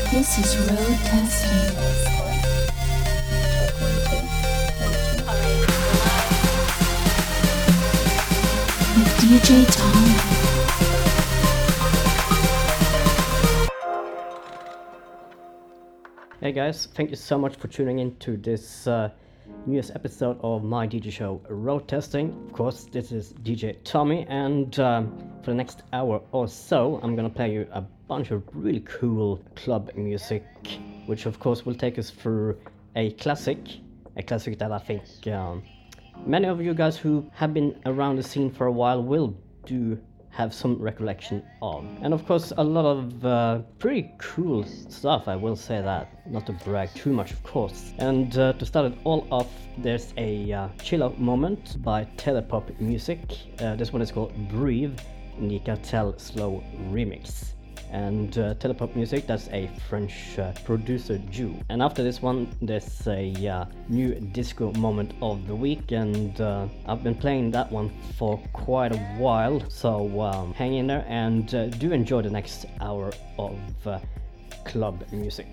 This is road testing with DJ Tom. Hey guys, thank you so much for tuning in to this newest episode of my DJ show, Road Testing. Of course, this is DJ Tommy, and for the next hour or so, I'm gonna play you a bunch of really cool club music, which of course will take us through a classic that I think many of you guys who have been around the scene for a while will do have some recollection of. And of course a lot of pretty cool stuff, I will say that, not to brag too much of course. And to start it all off, there's a chill out moment by Telepop Music. This one is called Breathe in the Cartel Slow remix. And Telepop Music, that's a French producer duo. And after this one, there's a new disco moment of the week, and I've been playing that one for quite a while, so hang in there and do enjoy the next hour of club music.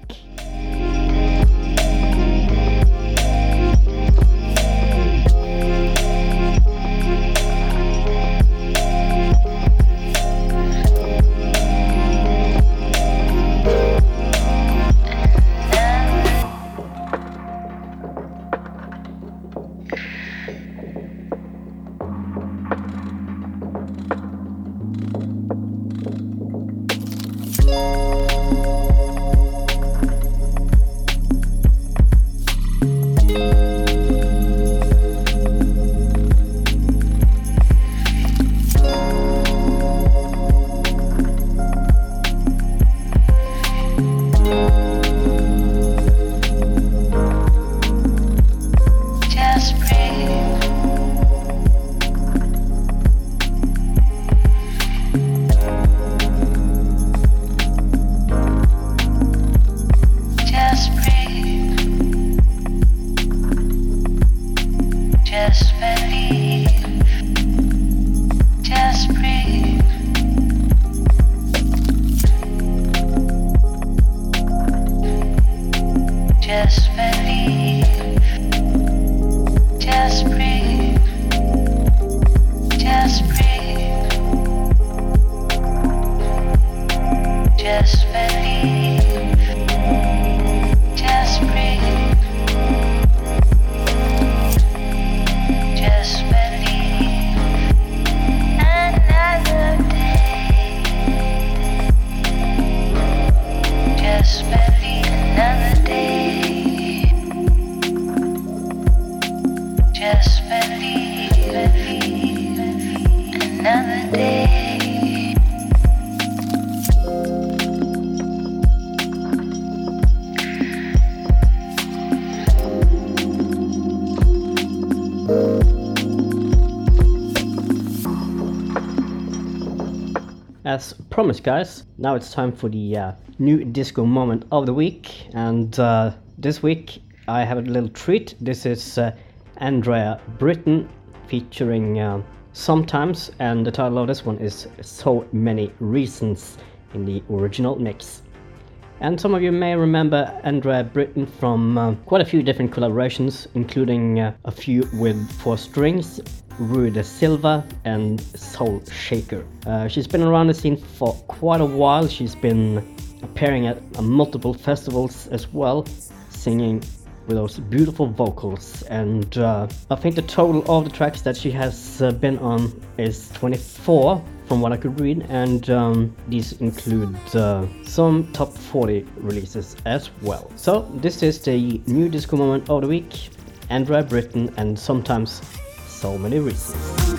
As promised guys, now it's time for the new disco moment of the week, and this week I have a little treat. This is Andrea Britton featuring Sometimes, and the title of this one is So Many Reasons in the original mix. And some of you may remember Andrea Britton from quite a few different collaborations, including a few with 4 Strings, Rui da Silva and Soul Shaker. She's been around the scene for quite a while. She's been appearing at multiple festivals as well, singing with those beautiful vocals, and I think the total of the tracks that she has been on is 24 from what I could read, and these include some top 40 releases as well. So this is the new disco moment of the week, Andrea Britton and Sometimes So Many Reasons.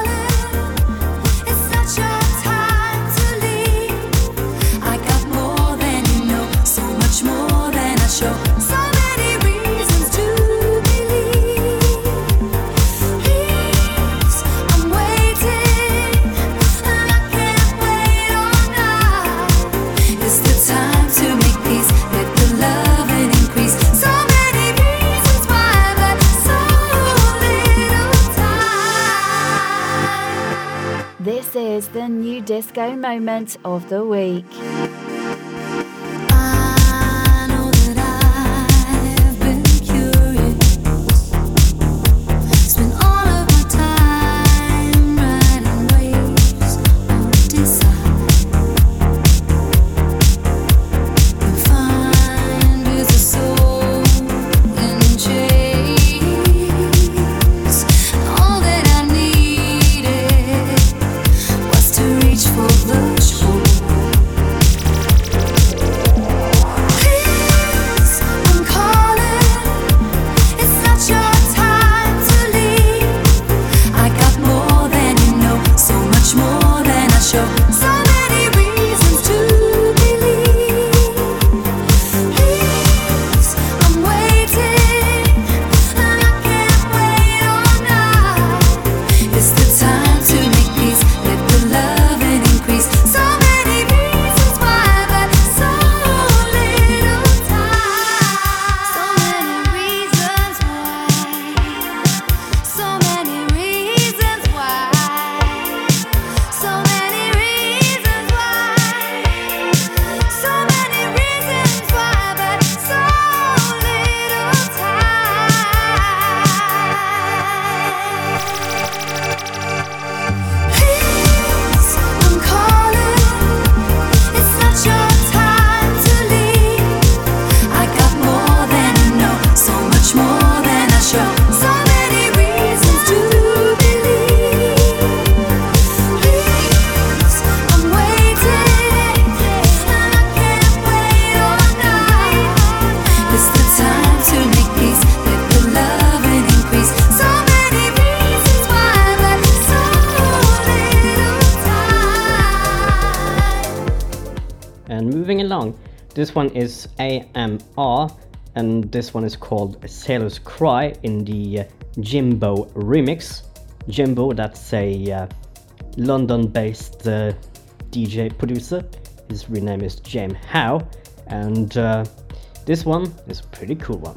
This is the new disco moment of the week. And moving along, this one is AMR, and this one is called Sailor's Cry in the Jimbo remix. Jimbo, that's a London-based DJ producer. His real name is James Howe, and this one is a pretty cool one.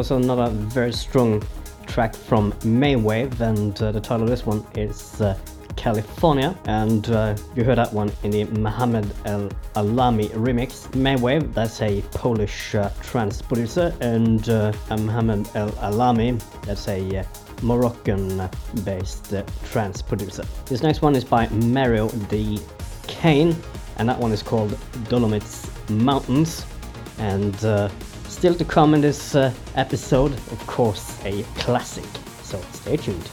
also another very strong track from Maywave, and the title of this one is California, and you heard that one in the Mohamed El Alami remix. Maywave, that's a Polish trance producer, and Mohamed El Alami, that's a Moroccan-based trance producer. This next one is by Mario D. Kane, and that one is called Dolomites Mountains. And still to come in this episode, of course, a classic, so stay tuned.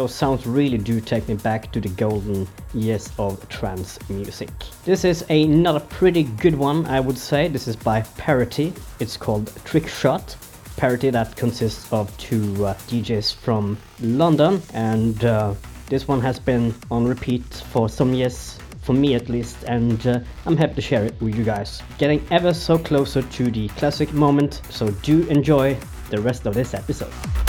those sounds really do take me back to the golden years of trance music. This is another pretty good one, I would say. This is by Parity. It's called Trick Shot. Parity, that consists of two DJs from London, and this one has been on repeat for some years, for me at least, and I'm happy to share it with you guys. Getting ever so closer to the classic moment, so do enjoy the rest of this episode.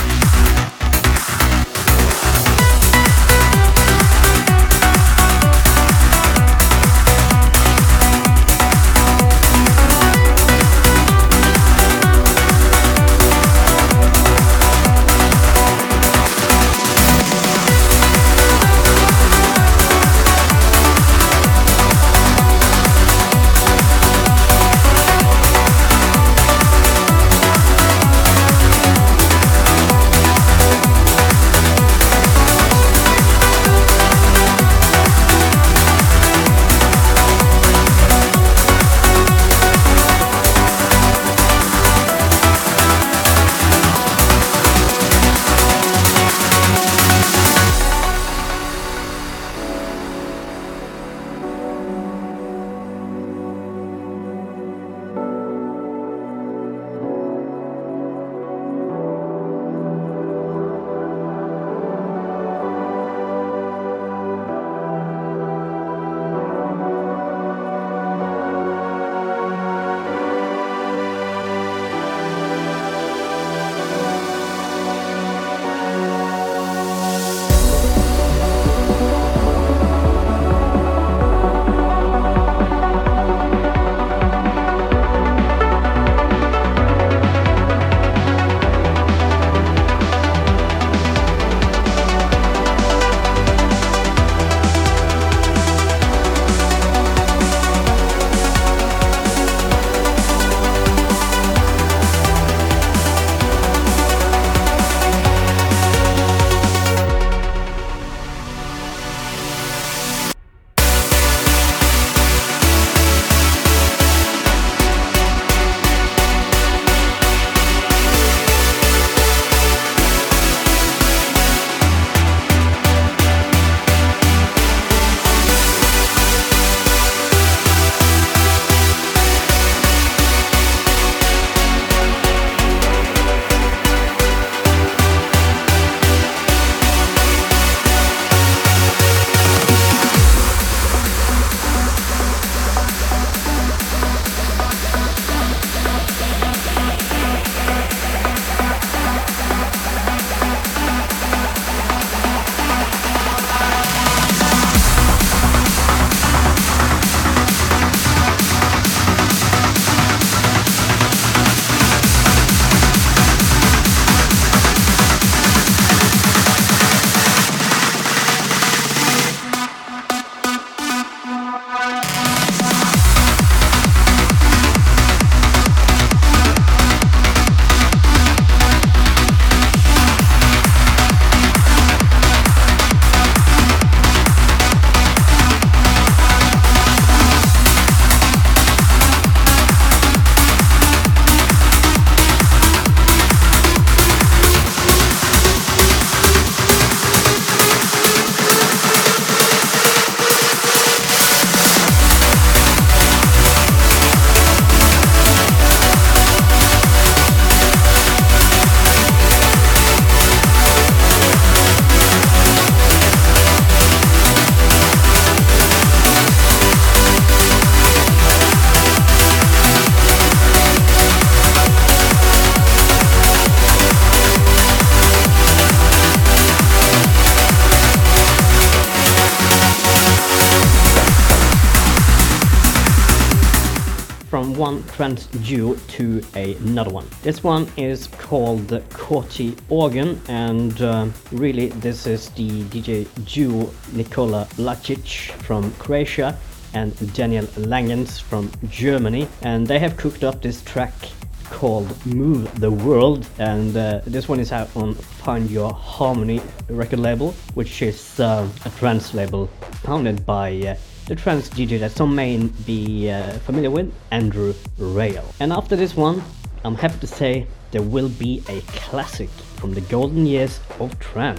One trance duo to another one. This one is called Korty Organ, and really this is the DJ duo Nikola Lacic from Croatia and Daniel Langens from Germany, and they have cooked up this track called Move the World, and this one is out on Find Your Harmony record label, which is a trance label founded by the trance DJ that some may be familiar with, Andrew Rayel. And after this one, I'm happy to say there will be a classic from the golden years of trance.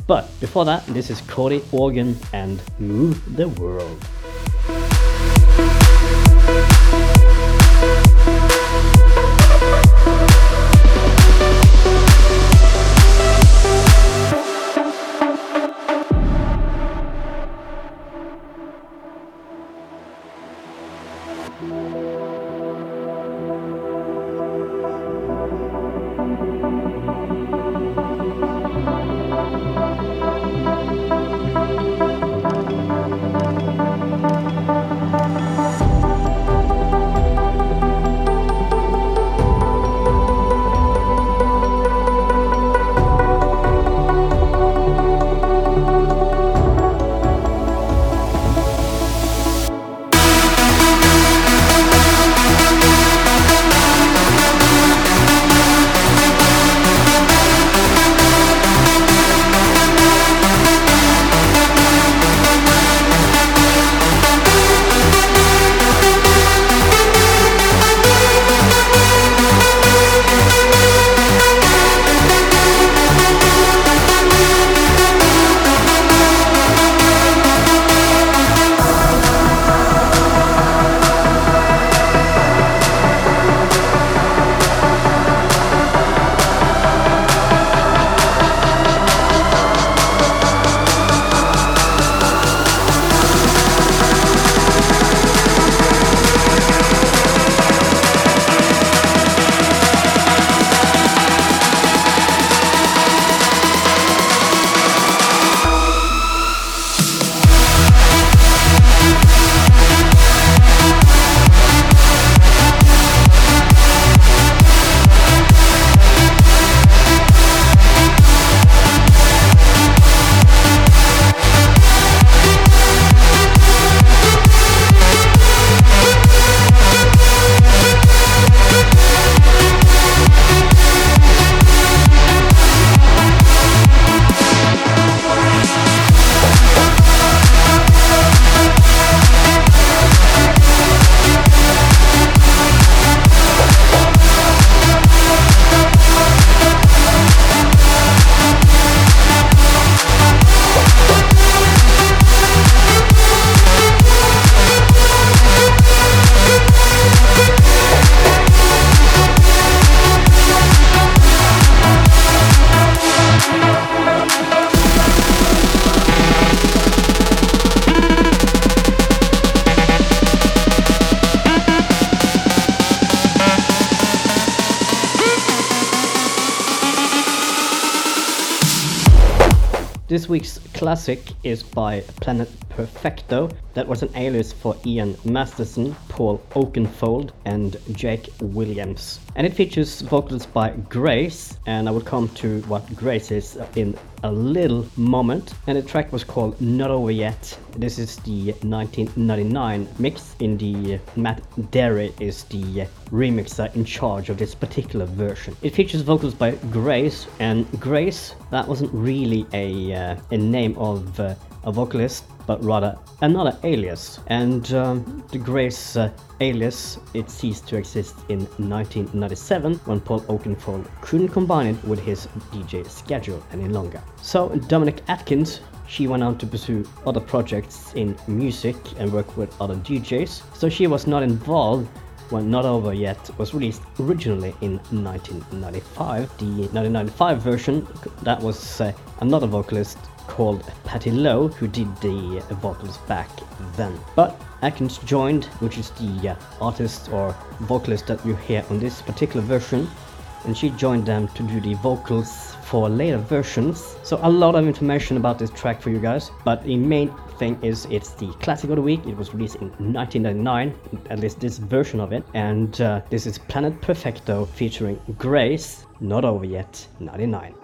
But before that, this is Cody Organ and Move the World. This week's classic is by Planet Perfecto. That was an alias for Ian Masterson, Paul Oakenfold, and Jake Williams. And it features vocals by Grace, and I will come to what Grace is in a little moment. And the track was called Not Over Yet. This is the 1999 mix. In the Matt Derry is the remixer in charge of this particular version. It features vocals by Grace, and Grace, that wasn't really a name of a vocalist, but rather another alias. And the Grace alias, it ceased to exist in 1997 when Paul Oakenfold couldn't combine it with his DJ schedule any longer. So Dominic Atkins, she went on to pursue other projects in music and work with other DJs, so she was not involved when Not Over Yet was released originally in 1995. The 1995 version, that was another vocalist called Patty Lowe who did the vocals back then. But Atkins joined, which is the artist or vocalist that you hear on this particular version, and she joined them to do the vocals for later versions. So a lot of information about this track for you guys, but the main thing is it's the classic of the week. It was released in 1999, at least this version of it, and this is Planet Perfecto featuring Grace, Not Over Yet, 99.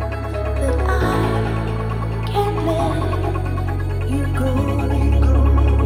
You go.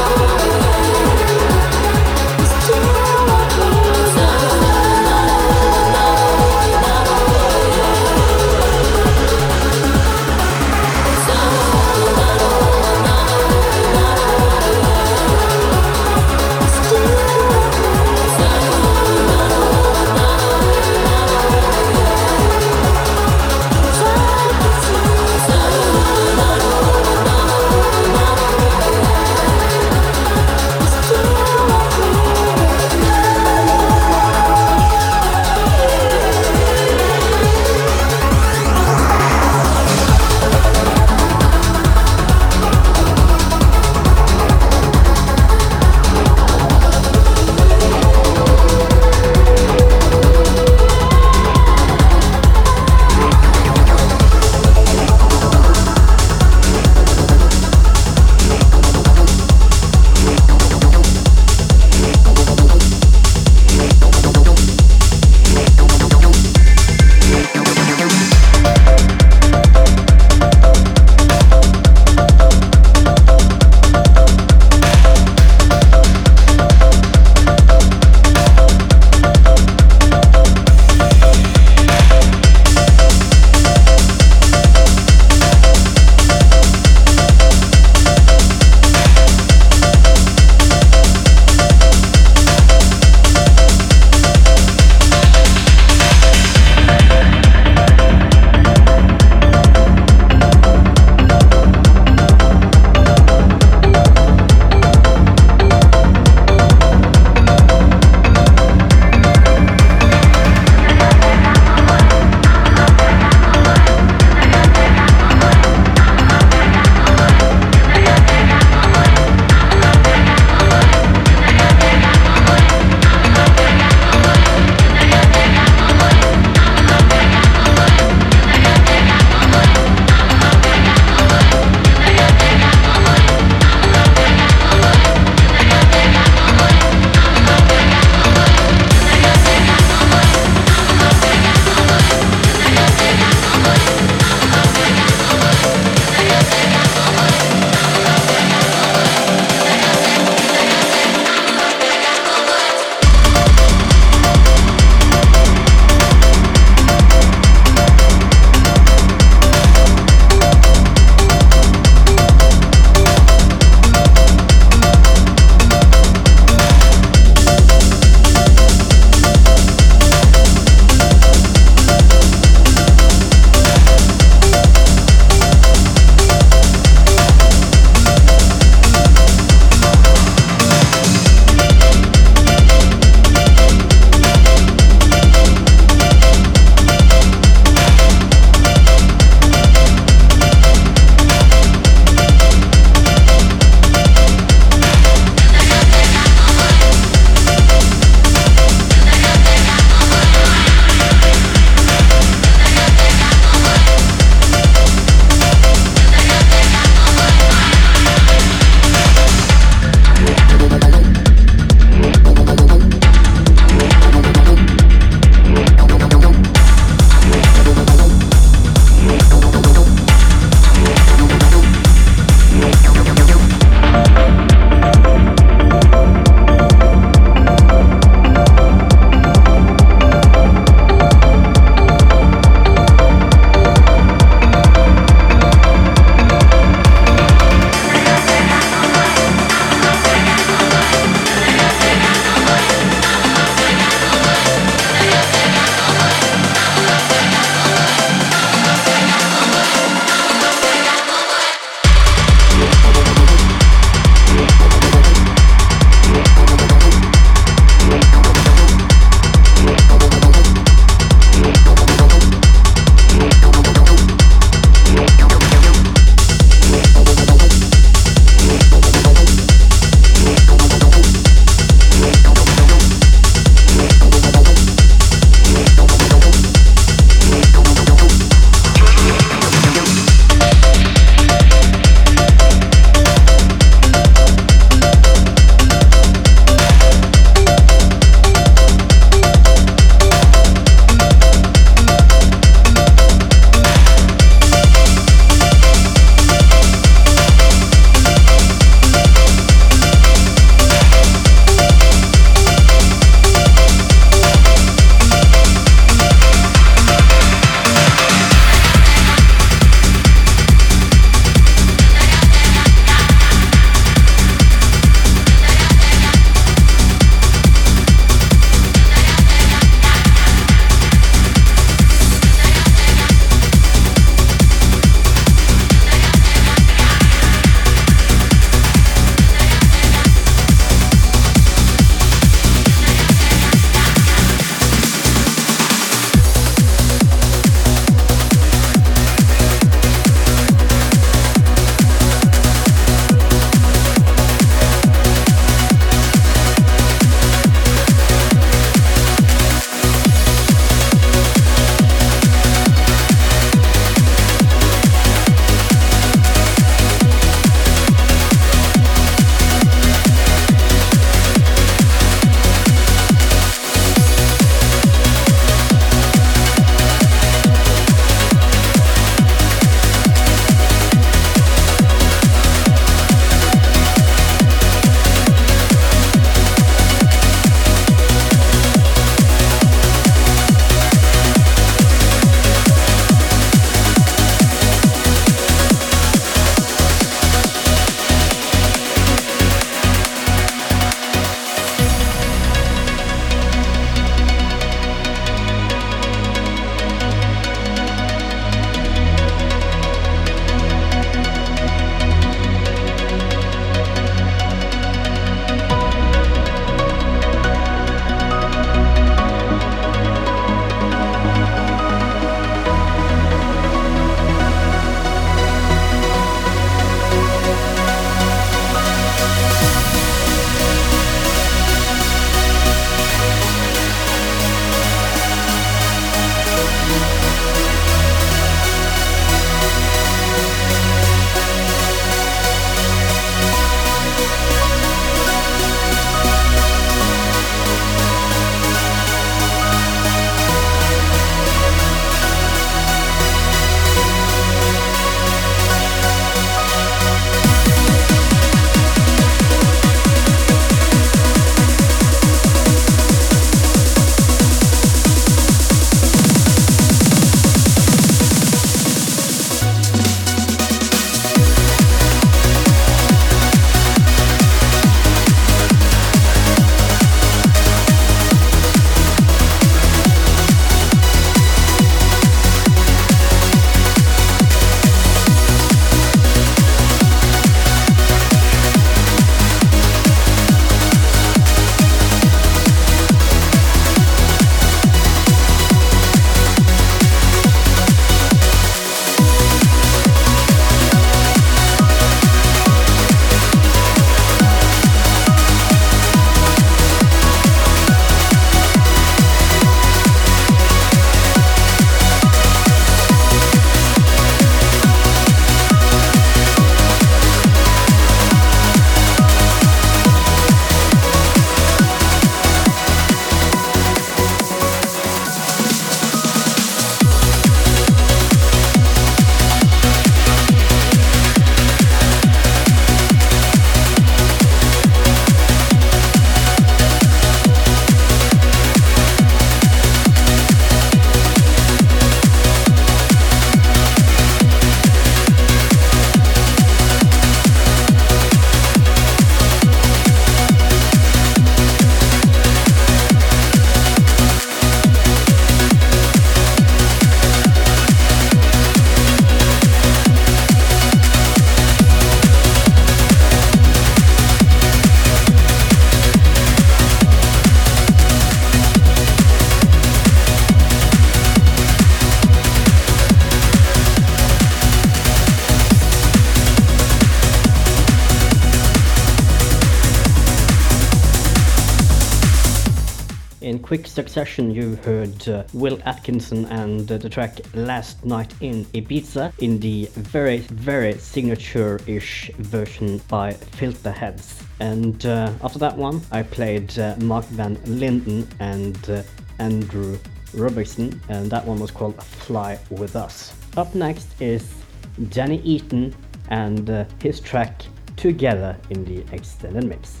In quick succession, you heard Will Atkinson and the track Last Night in Ibiza in the very, very signature-ish version by Filterheads. And after that one, I played Mark Van Linden and Andrew Robertson, and that one was called Fly With Us. Up next is Danny Eaton and his track Together in the extended mix.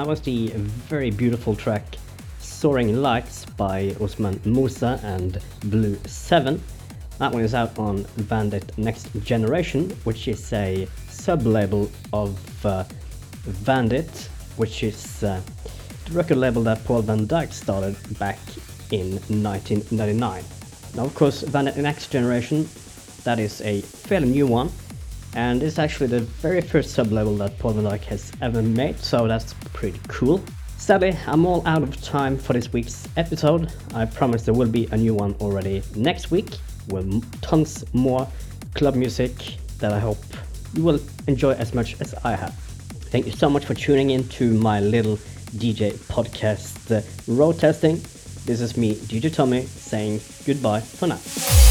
that was the very beautiful track Soaring Lights by Osman Musa and Blue 7. That one is out on Bandit Next Generation, which is a sub-label of Bandit, which is the record label that Paul van Dyk started back in 1999. Now, of course, Bandit Next Generation, that is a fairly new one, and it's actually the very first sub-label that Paul van Dyk has ever made, so that's pretty cool. Sadly, I'm all out of time for this week's episode. I promise there will be a new one already next week with tons more club music that I hope you will enjoy as much as I have. Thank you so much for tuning in to my little DJ podcast, Road Testing. This is me, DJ Tommy, saying goodbye for now.